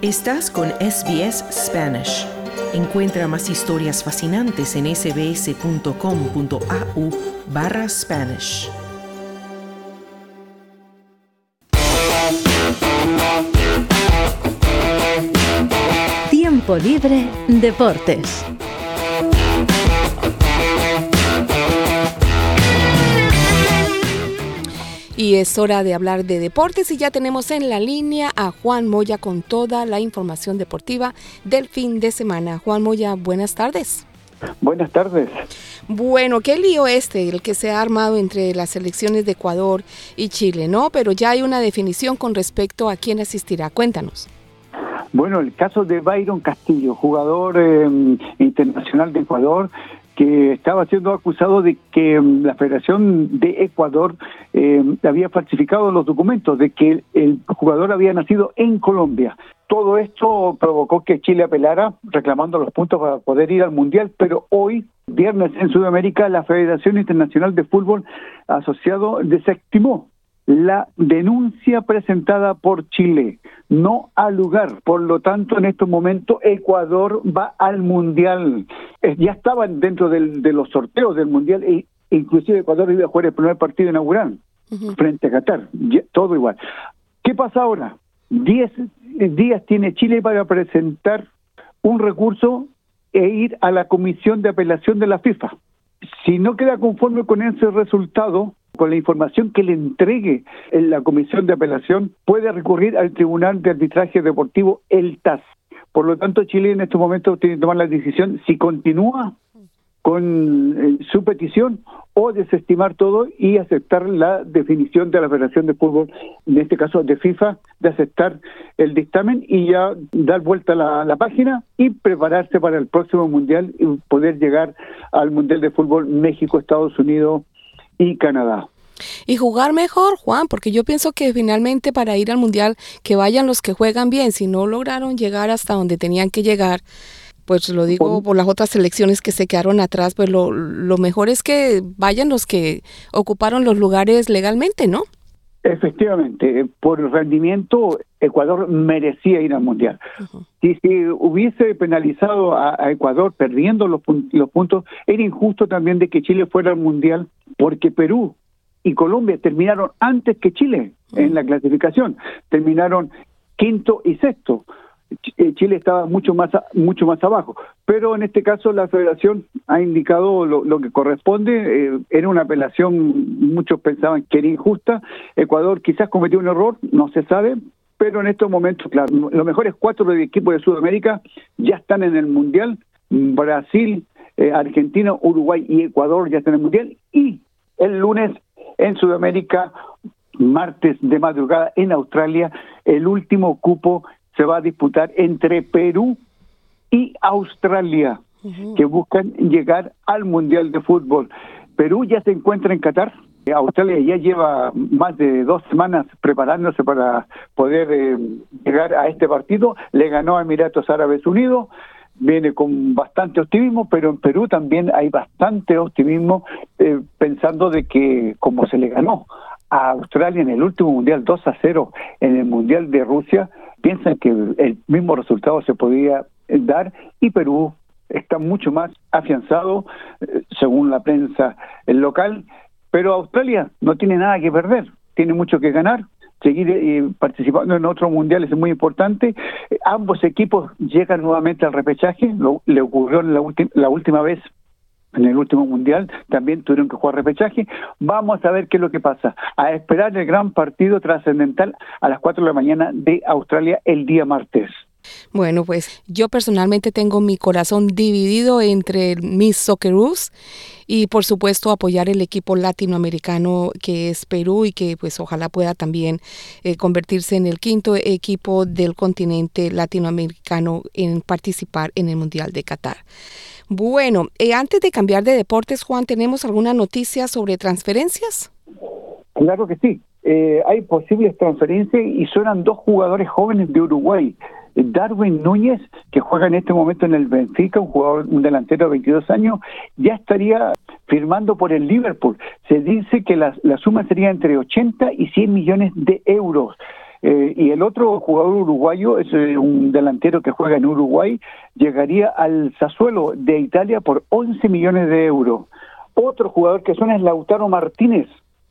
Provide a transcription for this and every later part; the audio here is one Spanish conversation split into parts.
Estás con SBS Spanish. Encuentra más historias fascinantes en sbs.com.au/Spanish. Tiempo Libre Deportes. Y es hora de hablar de deportes y ya tenemos en la línea a Juan Moya con toda la información deportiva del fin de semana. Juan Moya, buenas tardes. Buenas tardes. Bueno, qué lío el que se ha armado entre las selecciones de Ecuador y Chile, ¿no? Pero ya hay una definición con respecto a quién asistirá. Cuéntanos. Bueno, el caso de Byron Castillo, jugador internacional de Ecuador, que estaba siendo acusado de que la Federación de Ecuador había falsificado los documentos, de que el jugador había nacido en Colombia. Todo esto provocó que Chile apelara reclamando los puntos para poder ir al Mundial, pero hoy, viernes en Sudamérica, la Federación Internacional de Fútbol Asociado desestimó la denuncia presentada por Chile. No ha lugar. Por lo tanto, en estos momentos, Ecuador va al Mundial. Ya estaban dentro de los sorteos del Mundial, e inclusive Ecuador iba a jugar el primer partido inaugural frente a Qatar. Todo igual. ¿Qué pasa ahora? 10 días tiene Chile para presentar un recurso e ir a la Comisión de Apelación de la FIFA. Si no queda conforme con ese resultado, con la información que le entregue en la Comisión de Apelación, puede recurrir al Tribunal de Arbitraje Deportivo, el TAS. Por lo tanto, Chile en estos momentos tiene que tomar la decisión si continúa con su petición o desestimar todo y aceptar la definición de la Federación de Fútbol, en este caso de FIFA, de aceptar el dictamen y ya dar vuelta a la página y prepararse para el próximo Mundial y poder llegar al Mundial de Fútbol México, Estados Unidos y Canadá. Y jugar mejor, Juan, porque yo pienso que finalmente para ir al Mundial que vayan los que juegan bien. Si no lograron llegar hasta donde tenían que llegar, pues lo digo por las otras selecciones que se quedaron atrás, pues lo mejor es que vayan los que ocuparon los lugares legalmente, ¿no? Efectivamente, por rendimiento Ecuador merecía ir al Mundial. Si hubiese penalizado a Ecuador perdiendo los puntos, era injusto también de que Chile fuera al Mundial, porque Perú y Colombia terminaron antes que Chile en la clasificación, terminaron quinto y sexto. Chile estaba mucho más abajo, pero en este caso la Federación ha indicado lo que corresponde. Era una apelación, muchos pensaban que era injusta. Ecuador quizás cometió un error, no se sabe, pero en estos momentos, claro, los mejores 4 equipos de Sudamérica ya están en el Mundial. Brasil, Argentina, Uruguay y Ecuador ya están en el Mundial, y el lunes en Sudamérica, martes de madrugada en Australia, el último cupo se va a disputar entre Perú y Australia, que buscan llegar al Mundial de Fútbol. Perú ya se encuentra en Qatar. Australia ya lleva más de 2 semanas preparándose para poder llegar a este partido. Le ganó a Emiratos Árabes Unidos. Viene con bastante optimismo, pero en Perú también hay bastante optimismo, pensando de que como se le ganó a Australia en el último Mundial 2-0 en el Mundial de Rusia, piensan que el mismo resultado se podía dar, y Perú está mucho más afianzado, según la prensa local, pero Australia no tiene nada que perder, tiene mucho que ganar. Seguir participando en otros mundiales es muy importante. Ambos equipos llegan nuevamente al repechaje, le ocurrió la última vez. En el último mundial también tuvieron que jugar repechaje. Vamos a ver qué es lo que pasa. A esperar el gran partido trascendental a las 4 de la mañana de Australia el día martes. Bueno, pues yo personalmente tengo mi corazón dividido entre mis Socceroos y por supuesto apoyar el equipo latinoamericano que es Perú, y que pues ojalá pueda también convertirse en el 5º equipo del continente latinoamericano en participar en el Mundial de Qatar. Bueno, antes de cambiar de deportes, Juan, ¿tenemos alguna noticia sobre transferencias? Claro que sí. Hay posibles transferencias y suenan 2 jugadores jóvenes de Uruguay. Darwin Núñez, que juega en este momento en el Benfica, un delantero de 22 años, ya estaría firmando por el Liverpool. Se dice que la suma sería entre 80 y 100 millones de euros. Y el otro jugador uruguayo es un delantero que juega en Uruguay, llegaría al Sassuolo de Italia por 11 millones de euros. Otro jugador que suena es Lautaro Martínez,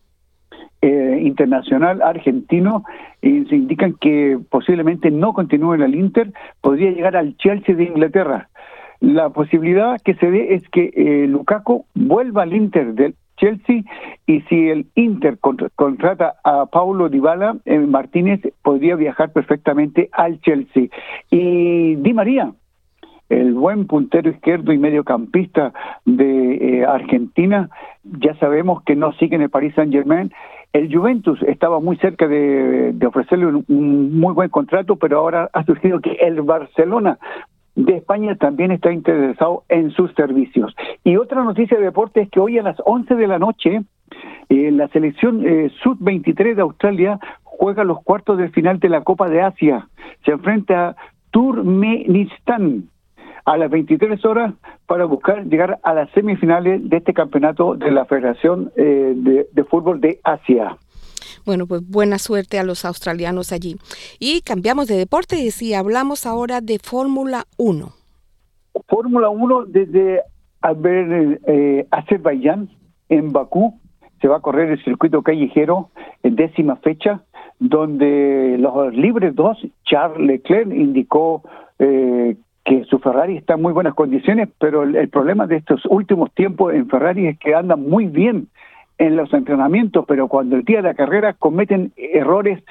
internacional argentino, y se indican que posiblemente no continúe en el Inter, podría llegar al Chelsea de Inglaterra. La posibilidad que se ve es que Lukaku vuelva al Inter del Chelsea, y si el Inter contrata a Paulo Dybala, Martínez podría viajar perfectamente al Chelsea. Y Di María, el buen puntero izquierdo y mediocampista de Argentina, ya sabemos que no sigue en el Paris Saint-Germain. El Juventus estaba muy cerca de ofrecerle un muy buen contrato, pero ahora ha surgido que el Barcelona de España también está interesado en sus servicios. Y otra noticia de deporte es que hoy a las 11 de la noche la selección Sub-23 de Australia juega los cuartos de final de la Copa de Asia. Se enfrenta a Turkmenistán a las 23 horas para buscar llegar a las semifinales de este campeonato de la Federación de Fútbol de Asia. Bueno, pues buena suerte a los australianos allí. Y cambiamos de deportes y hablamos ahora de Fórmula 1. Fórmula 1 desde Azerbaiyán, en Bakú, se va a correr el circuito callejero en 10ª fecha, donde los libres 2, Charles Leclerc, indicó que su Ferrari está en muy buenas condiciones, pero el problema de estos últimos tiempos en Ferrari es que andan muy bien en los entrenamientos, pero cuando el día de la carrera cometen errores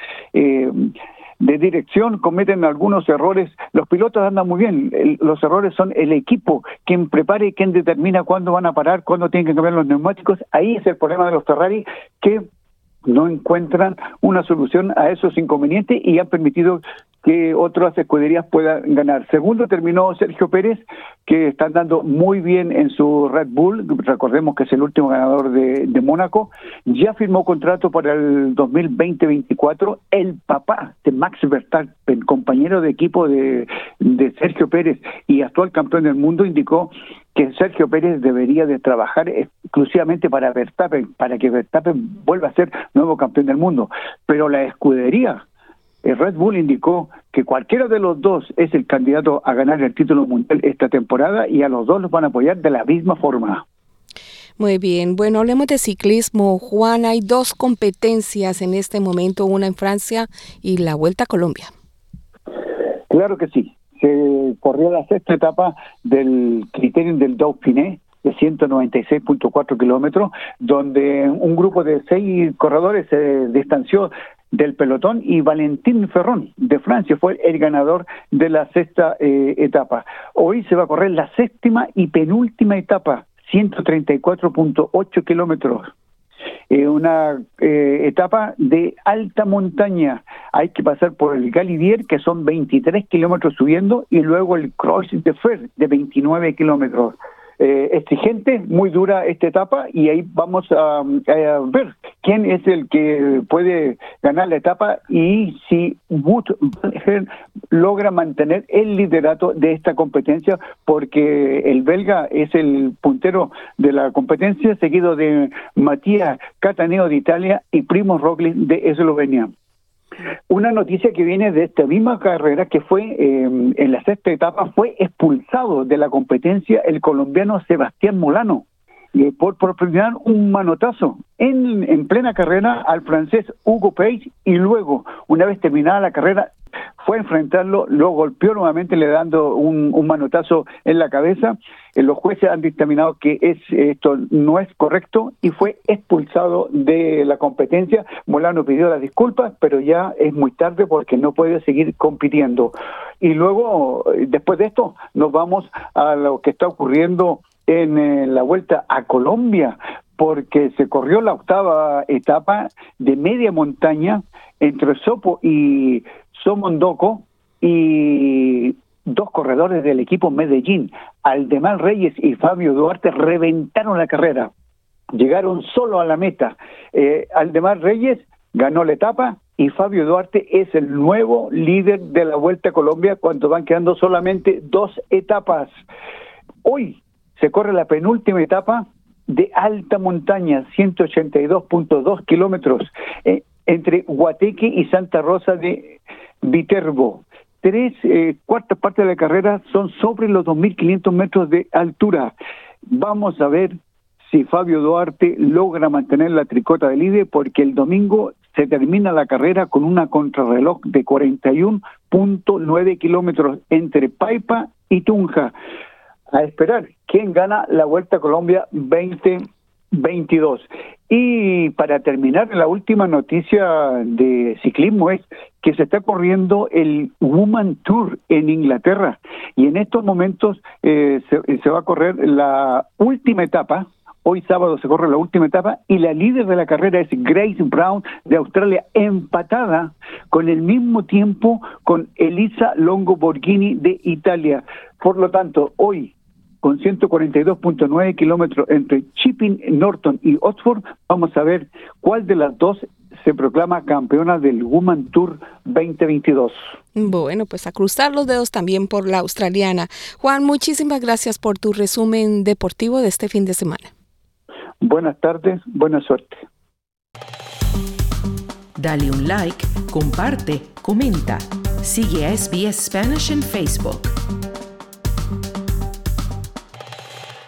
de dirección, cometen algunos errores. Los pilotos andan muy bien, los errores son el equipo quien prepara y quien determina cuándo van a parar, cuándo tienen que cambiar los neumáticos. Ahí es el problema de los Ferrari, que no encuentran una solución a esos inconvenientes y han permitido que otras escuderías puedan ganar. Segundo terminó Sergio Pérez, que está andando muy bien en su Red Bull. Recordemos que es el último ganador de Mónaco. Ya firmó contrato para el 2020-24. El papá de Max Verstappen, compañero de equipo de Sergio Pérez y actual campeón del mundo, indicó que Sergio Pérez debería de trabajar exclusivamente para Verstappen, para que Verstappen vuelva a ser nuevo campeón del mundo. Pero la escudería, el Red Bull, indicó que cualquiera de los dos es el candidato a ganar el título mundial esta temporada, y a los dos los van a apoyar de la misma forma. Muy bien, bueno, hablemos de ciclismo. Juan, hay 2 competencias en este momento, una en Francia y la Vuelta a Colombia. Claro que sí. Se corrió la 6ª etapa del Criterium del Dauphiné, de 196.4 kilómetros, donde un grupo de 6 corredores se distanció del pelotón, y Valentín Ferrón de Francia fue el ganador de la 6ª etapa. Hoy se va a correr la 7ª y penúltima etapa, 134.8 kilómetros. Una etapa de alta montaña. Hay que pasar por el Galibier, que son 23 kilómetros subiendo, y luego el Croix de Fer, de 29 kilómetros. Exigente, muy dura esta etapa, y ahí vamos a ver quién es el que puede ganar la etapa y si Wout van Aert logra mantener el liderato de esta competencia, porque el belga es el puntero de la competencia, seguido de Matías Cataneo de Italia y Primož Roglič de Eslovenia. Una noticia que viene de esta misma carrera, que fue en la 6ª etapa, fue expulsado de la competencia el colombiano Sebastián Molano por propinar un manotazo en plena carrera al francés Hugo Page, y luego, una vez terminada la carrera, fue a enfrentarlo, lo golpeó nuevamente, le dando un manotazo en la cabeza. Los jueces han dictaminado que esto no es correcto y fue expulsado de la competencia. Molano pidió las disculpas, pero ya es muy tarde porque no puede seguir compitiendo. Y luego, después de esto, nos vamos a lo que está ocurriendo en la Vuelta a Colombia, porque se corrió la 8ª etapa de media montaña entre Sopo y Somondoco, y 2 corredores del equipo Medellín, Aldemar Reyes y Fabio Duarte, reventaron la carrera. Llegaron solo a la meta. Aldemar Reyes ganó la etapa y Fabio Duarte es el nuevo líder de la Vuelta a Colombia cuando van quedando solamente 2 etapas. Hoy se corre la penúltima etapa de alta montaña, 182.2 kilómetros, entre Guateque y Santa Rosa de Viterbo. Tres cuartas partes de la carrera son sobre los 2.500 metros de altura. Vamos a ver si Fabio Duarte logra mantener la tricota de líder, porque el domingo se termina la carrera con una contrarreloj de 41.9 kilómetros entre Paipa y Tunja. A esperar quién gana la Vuelta a Colombia 2022. Y para terminar, la última noticia de ciclismo es que se está corriendo el Woman Tour en Inglaterra, y en estos momentos se va a correr la última etapa. Hoy sábado se corre la última etapa y la líder de la carrera es Grace Brown de Australia, empatada con el mismo tiempo con Elisa Longo Borghini de Italia. Por lo tanto, hoy, con 142.9 kilómetros entre Chipping Norton y Oxford, vamos a ver cuál de las dos se proclama campeona del Woman Tour 2022. Bueno, pues a cruzar los dedos también por la australiana. Juan, muchísimas gracias por tu resumen deportivo de este fin de semana. Buenas tardes, buena suerte. Dale un like, comparte, comenta. Sigue a SBS Spanish en Facebook.